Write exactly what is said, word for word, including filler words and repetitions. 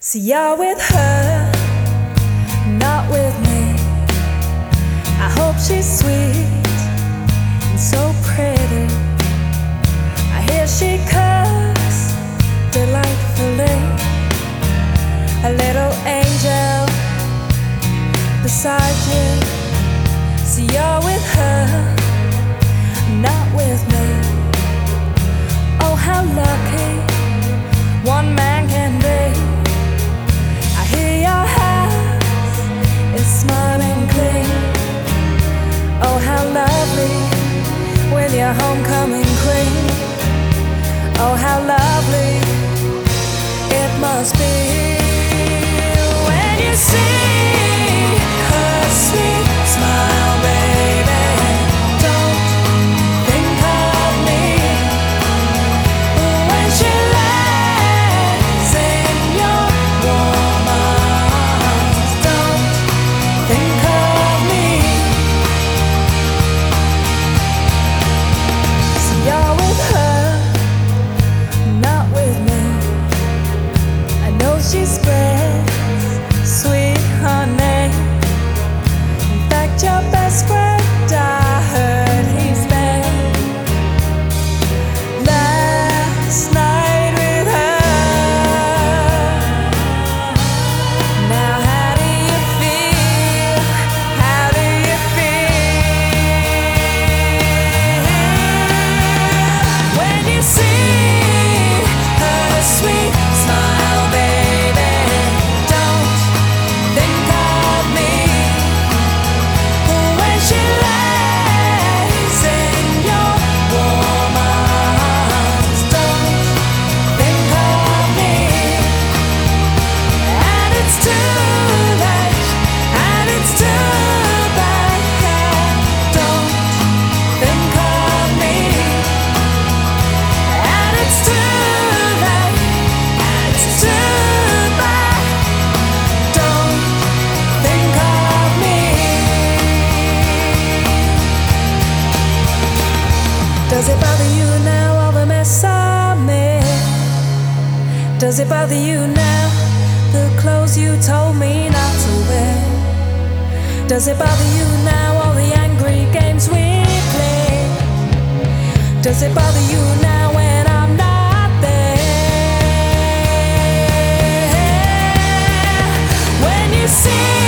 See, you're with her, not with me. I hope she's sweet and so pretty. I hear she cooks delightfully. A little angel beside you. See, you're with her, not with me. Oh, how lucky one man can be. I hear your house is smiling clean. Oh, how lovely with your homecoming queen. Oh, how lovely it must be when you see her sweet smile, baby. Don't think of me when she lays in your warm arms. Don't think of me. So you're with her, not with me. I know she spreads sweet honey. In fact, your best friend, I heard he's been last night with her. Now how do you feel? How do you feel when you see her sweet smile, baby? Don't think of me when she lays in your warm arms. Don't think of me, and it's too late, and it's too bad. Don't think of me, and it's too late, and it's too bad. Don't think of me. Does it bother you now, all the mess I made? Does it bother you now, the clothes you told me not to wear? Does it bother you now, all the angry games we play? Does it bother you now when I'm not there? When you see